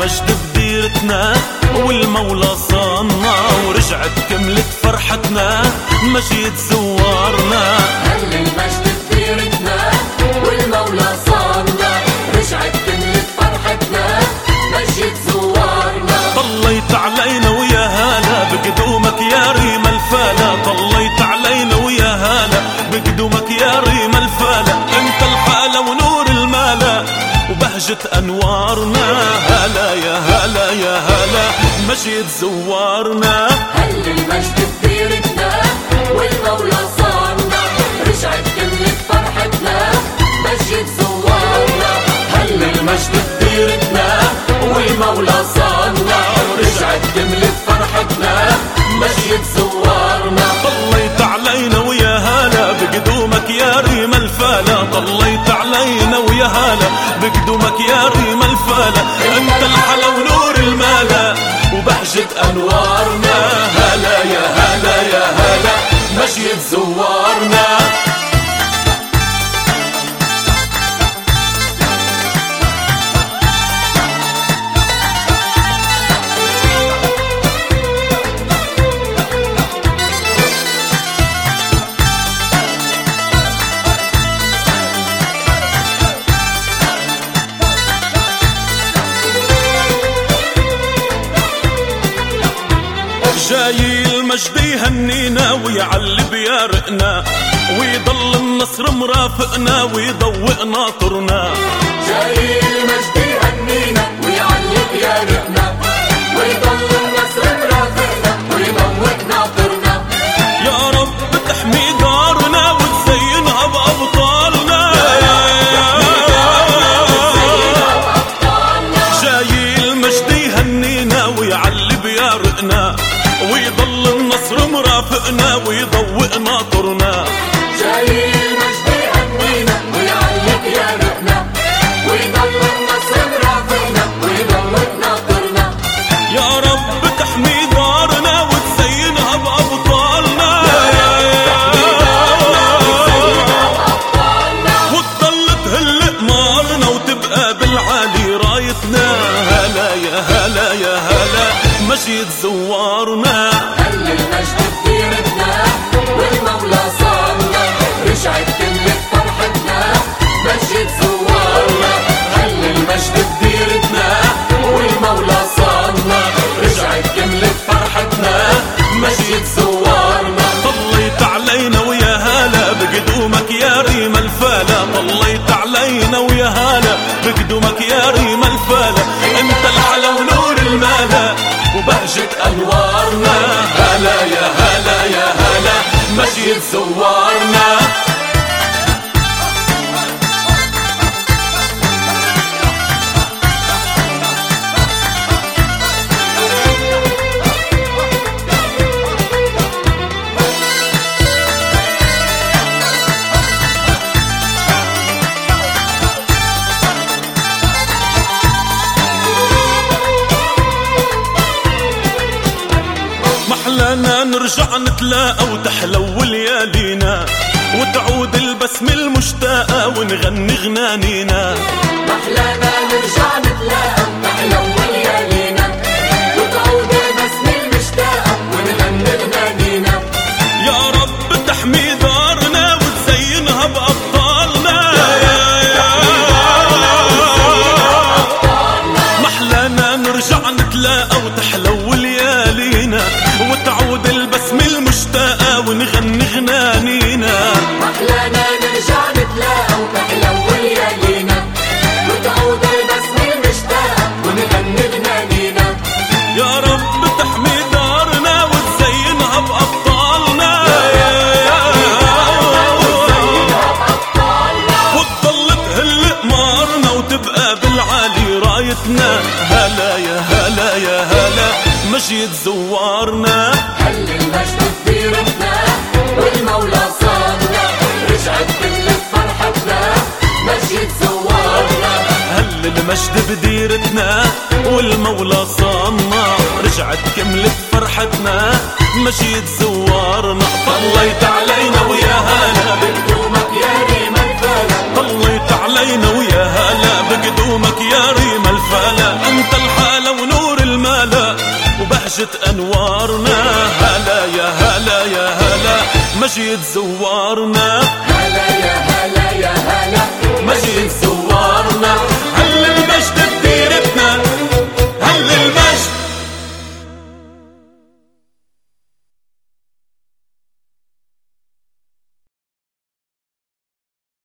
المجد بديرتنا والمولى صاننا، ورجعت كملت فرحتنا مجيد زوارنا. هل المجد بديرتنا والمولى صاننا، رجعت كملت فرحتنا مجيد زوارنا. طليت علينا ويا هلا بقدومك يا ريم الفالة، طليت علينا ويا هلا بقدومك يا ريم الفالة. انت الحالة ونور المالة وبهجة انوارنا، هلا يا هلا يا هلا مجيد زوارنا. هل المجد بديرتنا والمولى صاننا، رجعت كملت فرحتنا مجيد زوارنا. هل المجد بديرتنا والمولى صاننا، ورجعت كملت فرحتنا مجيد زوارنا. طليت علينا ويا هلا بقدومك يا ريم الفالة، طليت علينا ويا هلا بقدومك يا ريم الفالة. انت الحلا ونور المالة وبهجة انوارنا، هلا يا هلا يا هلا مجيد زوارنا. جاي المجد يهنينا ويعلي بيارقنا، ويضل النصر مرافقنا ويضوء ناطرنا. جاي المجد يهنينا ويعلي بيارقنا، ويضل النصر مرافقنا ويضوء ناطرنا. يا رب تحمي دارنا وتزينها بأبطالنا، جاي المجد يهنينا ويعلي بيارقنا، ويضل النصر مرافقنا ويضوء ناطرنا. جاي المجد يهنينا ويعلي بيارقنا، ويضل النصر مرافقنا ويضوء ناطرنا. يا رب تحمي دارنا وتزينها بأبطالنا، وتضل تهل قمارنا وتبقى بالعالي رايتنا، هلا يا هلا يا هلا مجيد زوارنا. هل المجد بديرتنا والمولى صاننا، رجعت كملت فرحتنا مجيد زوارنا. هل المجد بديرتنا والمولى صاننا، رجعت كملت فرحتنا مجيد زوارنا. طليت علينا ويا هلا بقدومك يا ريم الفالة، طليت علينا ويا هلا بقدومك يا ريم الفالة. انت الحلا ونور المالة وبهجة انوارنا، هلا يا هلا يا هلا مجيد زوارنا. محلانا نرجع نتلاقى وتحلو ليالينا، وتعود البسمة المشتاقة ونغني غنانينا. محلانا نرجع نتلاقى وتحلو ليالينا، وتعود البسمة المشتاقة ونغني غنانينا. يا رب تحمي دارنا وتزينها بأبطالنا، محلانا نرجع نتلاقى وتحلو ليالينا، وتعود البسمة المشتاقة ونغني غنانينا. محلانا نرجع نتلاقى وتحلو ليالينا، وتعود البسمة المشتاقة ونغني غنانينا. يا رب تحمي دارنا وتزينها بأبطالنا، وتضل تهل قمارنا وتبقى بالعالي رايتنا، هلا يا هلا يا هلا مجيد زوارنا. هل المجد بديرتنا والمولى صاننا، رجعت كملت فرحتنا مجيد زوارنا. هل المجد بديرتنا والمولى صاننا، رجعت كملت فرحتنا مجيد زوارنا. طليت علينا ويا هلا بقدومك يا ريم الفالة، طليت علينا ويا هلا بقدومك يا ريم الفالة. انت الحالة مشيت زوارنا.